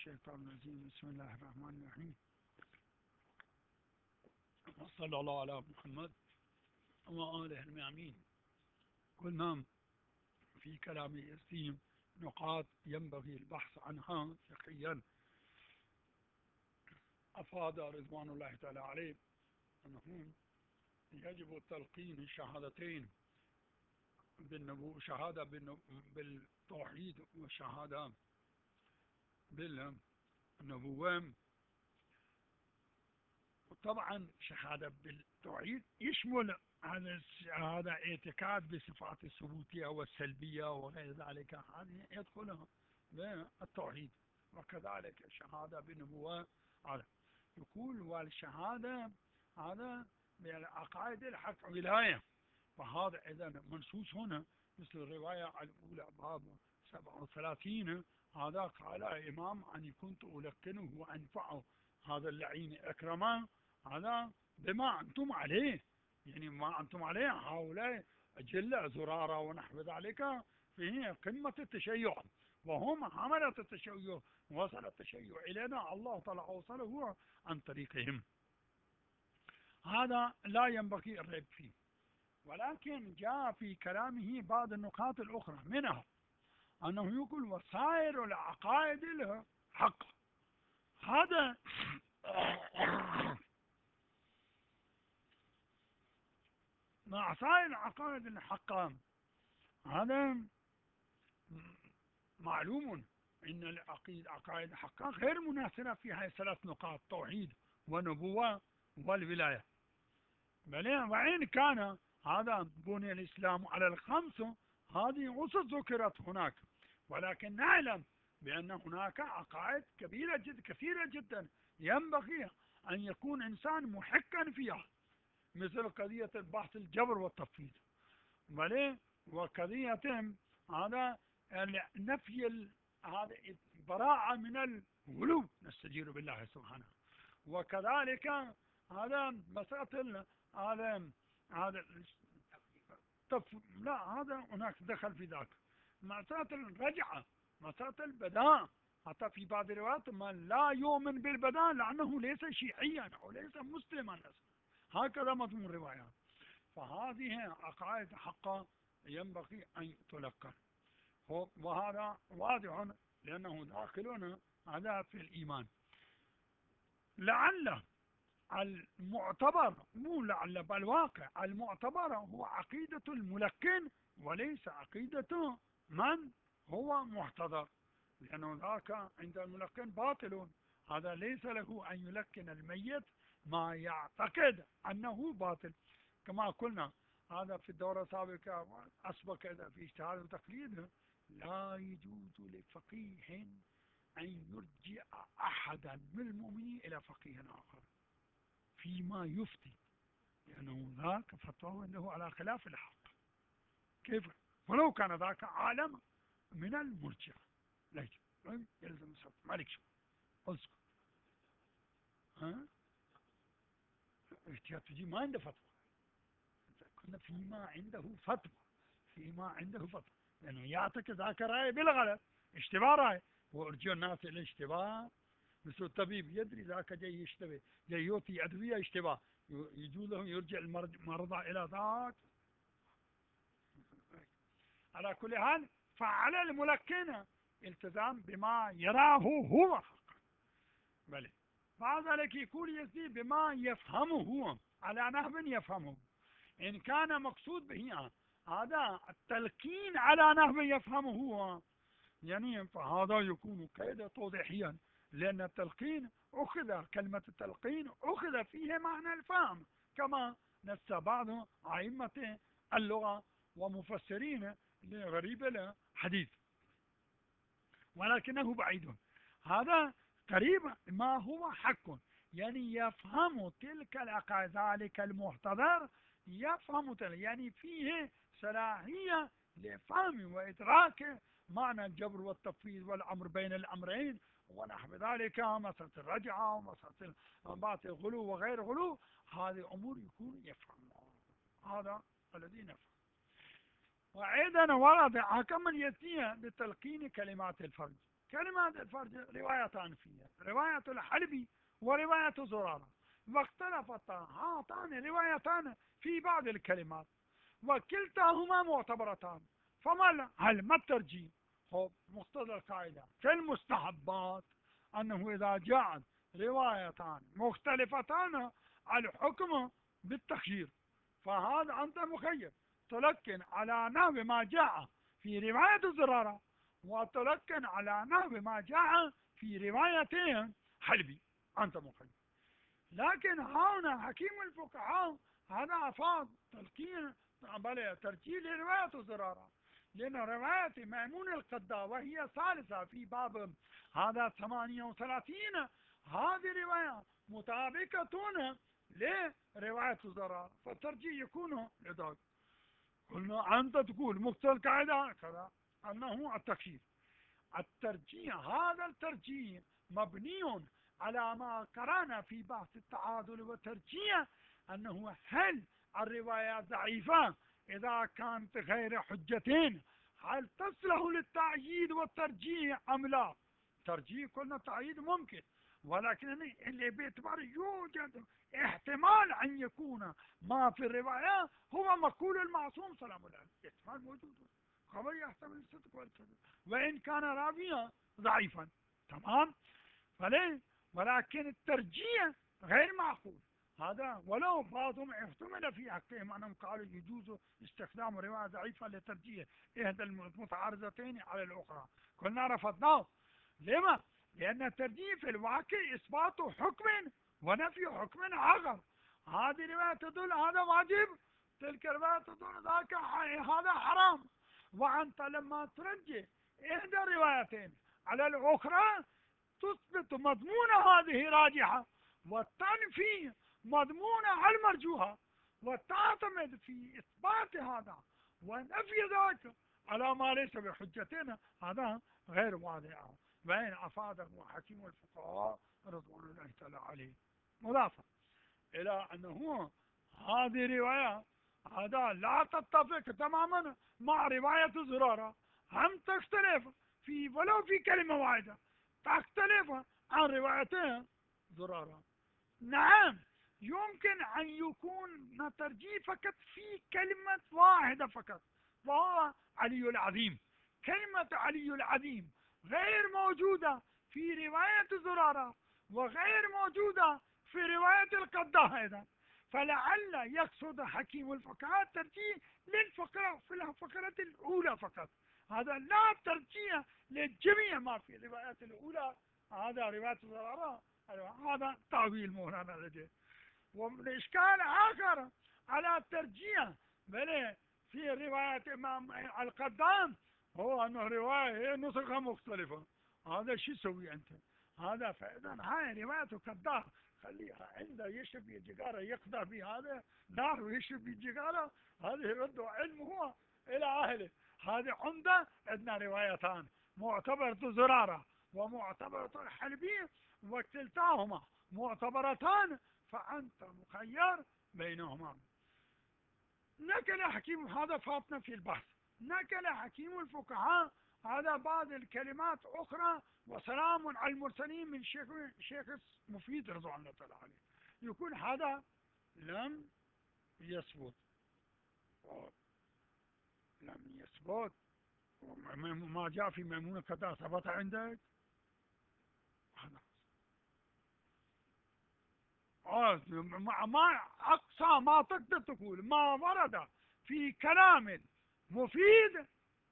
الشيطان الرجيم. بسم الله الرحمن الرحيم. وصلى الله على محمد وآله الميامين. قلنا في كلام يسيم نقاط ينبغي البحث عنها فقهيا. أفاد رضوان الله تعالى عليه أنه يجب تلقين الشهادتين شهادة بالتوحيد وشهادة بالنبوة. طبعا شهادة بالتوحيد يشمل هذا اعتقاد بصفات الثبوتية والسلبية وغير ذلك، هذه يدخلها بالتوحيد. وكذلك الشهادة بالنبوة هذا يقول، والشهادة هذا بالعقائد الحق ولاية. فهذا إذا منصوص هنا مثل الرواية الأولى باب 37. هذا قال إمام أني كنت ألقنه وأنفعه هذا اللعين أكرما، هذا بما أنتم عليه، يعني ما أنتم عليه هؤلاء أجلة زرارة ونحو ذلك في قمة التشيع، وهم حملة التشيع. وصل التشيع إلينا، الله تعالى أوصله عن طريقهم. هذا لا ينبغي الريب فيه، ولكن جاء في كلامه بعض النقاط الأخرى، منها أنه يقول وسائر العقائد له حق. هذا مع سائر العقائد الحق، هذا معلوم أن العقائد الحق غير مناسبة في هذه الثلاث نقاط: توحيد ونبوة والولاية. بل وإن كان هذا بني الإسلام على الخمس، هذه أسس ذكرت هناك، ولكن نعلم بأن هناك عقائد كبيرة جدا كثيرة جدا ينبغي أن يكون إنسان محقا فيها، مثل قضية البحث الجبر والتفويض، بل وقضية هذا نفي هذا البراءة من الغلو، نستجير بالله سبحانه. وكذلك هذا مسألة هذا لا، هذا هناك دخل في ذاك. مسألة الرجعة، مسألة البداء، حتى في بعض الروايات من لا يؤمن بالبداء لأنه ليس شيعيا أو ليس مسلما، هكذا مضمون الروايات. فهذه عقائد حقا ينبغي أن تلقى، وهذا واضح لأنه داخلون هذا في الإيمان. لعل المعتبر، مو لعل بل واقع المعتبر هو عقيدة الملقن وليس عقيدة من هو محتضر، لأنه ذاك عند الملقن باطل. هذا ليس له أن يلقن الميت ما يعتقد أنه باطل. كما قلنا هذا في الدورة السابقة أسبق كذا في اجتهاد وتقليد، لا يجوز لفقيه أن يرجع أحدا من المؤمنين إلى فقيه آخر فيما يفتي، لأنه ذاك فتوى له على خلاف الحق. كيف ولو كان ذاك عالم من المرجع؟ لا يجب، يلزم الصوت. مالك شو اسكت، احتياط تجي ما عنده فتوى. كنا فيما عنده فتوى، فيما عنده فتوى، لأنه يعتقد ذاك رأي بالغلط، اشتباه رأي، وارجع الناس إلى الاشتباه. مثل الطبيب يدري ذاك جاي يشتبه، جاي يعطي أدوية اشتباه، يجوز له يرجع المرضى إلى ذاك. على كل حال فعلى الملقن التزام بما يراه هو حقا. بل بعد ذلك يقول يزيد بما يفهمه هو على نحو يفهمه. إن كان مقصود به هذا التلقين على نحو يفهمه هو، يعني فهذا يكون كيد توضيحيا، لأن التلقين أخذ، كلمة التلقين أخذ فيه معنى الفهم، كما نص بعض أئمة اللغة ومفسرين لغريب الحديث، ولكنه بعيد. هذا قريب ما هو حق، يعني يفهم تلك العقائد، ذلك المحتضر يفهم يعني فيه صلاحية لفهم وإدراك معنى الجبر والتفويض والأمر بين الأمرين ونحو ذلك، مسألة الرجعة ومسألة الغلو وغير غلو. هذه أمور يكون يفهم، هذا الذي نفهم. وأيضا ورد حكم اليسير بتلقين كلمات الفرج. كلمة الفرج روايتان فيها، رواية الحلبي ورواية زرارة، واختلفتا هاتان روايتان في بعض الكلمات، وكلتاهما معتبرتان. هل ما الترجيح؟ هو مقتضى القاعدة في المستحبات أنه إذا جاءت روايتان مختلفتان الحكم بالتخيير، فهذا أنت مخير، تلكن على نحو ما جاء في رواية زرارة، وتلكن على نحو ما جاء في روايتين حلبي، أنت مخير. لكن هنا حكيم الفقهاء هذا أفاد تلقين بل ترجيح لرواية زرارة، لأن رواية ميمون القداء وهي ثالثة في باب هذا 38 هذه رواية مطابقة لرواية زرارة، فالترجيح يكون لذلك. قلنا أنت تقول مقتضى القاعدة كذا أنه التخيير. الترجيح هذا الترجيح مبني على ما قرأنا في بحث التعادل والترجيح، أنه هل الرواية ضعيفة إذا كانت غير حجتين هل تصلح للتأييد والترجيح أم لا؟ ترجيح قلنا تأييد ممكن، ولكن اللي باعتبار يوجد احتمال أن يكون ما في الرواية هو مقول المعصوم سلام الله عليه، احتمال موجود، خبر يحتمل الصدق والكذب وإن كان راويا ضعيفا، تمام. فليه؟ ولكن الترجيح غير معقول هذا، ولو بعضهم احتمل في حقهم أنهم قالوا يجوز استخدام رواية ضعيفة لترجيح إحدى المتعارضتين على الأخرى، قلنا رفضناه. لما؟ لأن الترجيح في الواقع إثبات حكم ونفي حكم آخر، هذه رواية تدل هذا واجب، تلك الرواية تدل ذاك هذا حرام، وأنت لما ترجح إحدى الروايتين على الأخرى تثبت مضمون هذه راجحة وتنفي مضمونها المرجوحة، وتعتمد في إثبات هذا ونفي ذاك على ما ليس بحجتنا، هذا غير واضح، وإن أفاده حكيم الفقهاء رضوان الله تعالى عليه. مضافة إلى أنه هذه رواية هذا لا تتفق تماما مع رواية زرارة، هم تختلف في ولو في كلمة واحدة، تختلف عن روايتين زرارة. نعم يمكن أن يكون ترجيح فقط في كلمة واحدة فقط، وهو علي العظيم. كلمة علي العظيم غير موجودة في رواية زرارة وغير موجودة في رواية القداء أيضا، فلعل يقصد حكيم الفقهاء الترجيح للفقرة في الفقرة الأولى فقط، هذا لا ترجيح لجميع ما في الروايات الأولى، هذا رواية زرارة، هذا تأويل مولانا لديه. والإشكال آخر على الترجيح بل في رواية إمام القدام هو أنه رواية نسخة مختلفة، هذا شو يسوي أنت؟ هذا فإذا هاي رواية القدام خليها عنده يشرب الجقارة يقضى بهذا نار ويشرب الجقارة، هذا يرد علمه إلى أهله. هذه عنده عندنا روايتان، معتبرة زرارة ومعتبرة الحلبي، وكلتاهما معتبرتان، فأنت مخير بينهما. نقل حكيم هذا فاتنا في البحث، نقل حكيم الفقهاء هذا بعض الكلمات أخرى، وسلام على المرسلين من شيخ مفيد رضوان الله تعالى عليه، يكون هذا لم يثبت، لم يثبت. ما جاء في ميمون القداء ثبت عندك؟ ما أقصى ما تقدر تقول ما ورد في كلام مفيد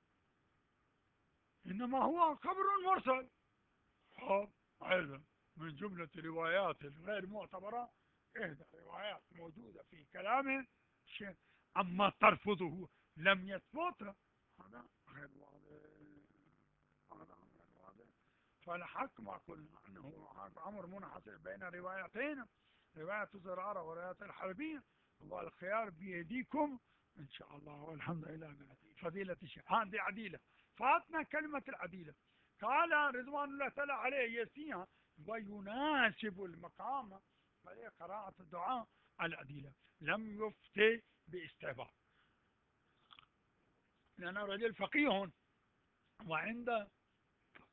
إنما هو خبر مرسل، أيضا من جملة الروايات الغير معتبرة إحدى الروايات موجودة في كلام شيء، أما ترفضه لم يثبت، هذا غير واضح، هذا غير واضح. فالحق ما قلنا أنه أمر منحصر بين روايتين، رواية زرارة ورواية الحربية، والخيار بيديكم إن شاء الله، والحمد لله. فضيلة الشيخ هذه عديلة، فاتنا كلمة العديلة، قال رضوان الله تعالى عليه يسيها ويناسب المقام، فهي قراءة الدعاء العديلة، لم يفتي باستعباط، لأن رجل فقيه وعند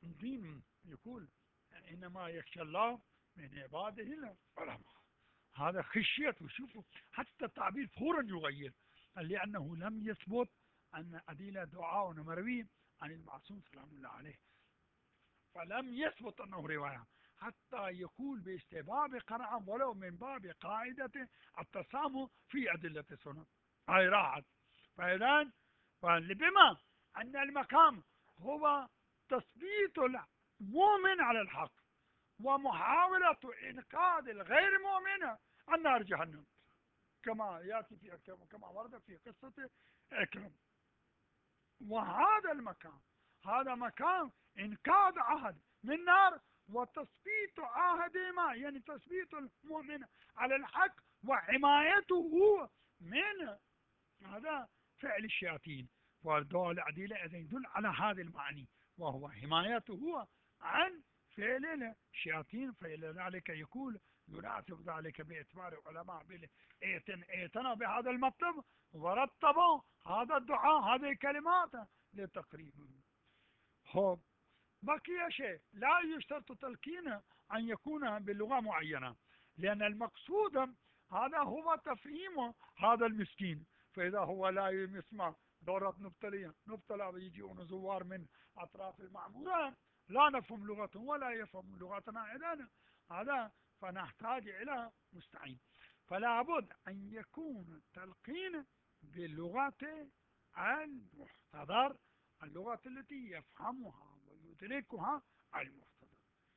الدين يقول إنما يخشى الله من عباده العلماء. هذا خشية. وشوفوا حتى التعبير فورا يغير، لأنه لم يثبت أن أدلة دعاء مروي عن المعصوم سلام الله عليه، فلم يثبت أنه رواية حتى يقول باستباب قرعا ولو من باب قاعدة التسامح في أدلة السنة. هاي راحت. فإذا بما أن المقام هو تثبيت المؤمن على الحق ومحاولة إنقاذ الغير مؤمن عن نار جهنم، كما يأتي في كما ورد في قصة إكرم. وهذا المكان هذا مكان إنقاذ عهد من نار وتثبيت عهدهما، يعني تثبيت المؤمن على الحق وحمايته من هذا فعل الشياطين. والدعاء العديلة إذا يدل على هذا المعني، وهو حمايته عن فعل الشياطين. فلذلك يقول يناسب ذلك باعتبار العلماء اعتنوا بهذا المطلب ورتبوا هذا الدعاء هذه الكلمات لتقريبه. خب بقي شيء، لا يشترط تلقينه أن يكون بلغة معينة، لأن المقصود هذا هو تفهيم هذا المسكين. فإذا هو لا يسمع دورة نبتلى ويجيون زوار من أطراف المعمورة لا نفهم لغتهم ولا يفهم لغتنا إذن هذا، فنحتاج إلى مستعين. فلا بد أن يكون التلقين باللغة المحتضر، اللغة التي يفهمها ويدركها المحتضر،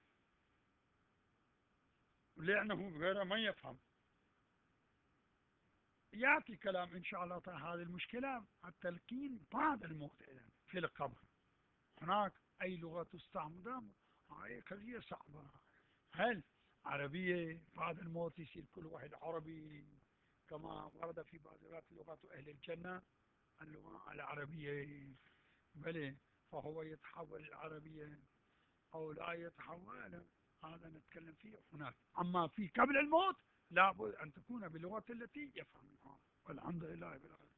لأنه غير من يفهم. يأتي كلام إن شاء الله تعالى هذه المشكلة التلقين بعد الموت في القبر. هناك أي لغة تستعمل؟ هاي قضية صعبة. هل عربية بعد الموت يصير كل واحد عربي كما ورد في بعض لغات أهل الجنة اللغة العربية؟ بلى، فهو يتحول العربية أو لا يتحول؟ هذا نتكلم فيه هناك. أما في قبل الموت لابد أن تكون باللغة التي يفهمها. والحمد لله بالعالمين.